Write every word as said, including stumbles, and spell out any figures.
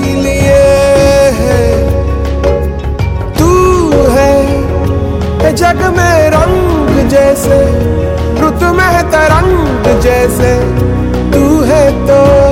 लिए है। तू है जग में रंग जैसे, रुत में तरंग जैसे, तू है तो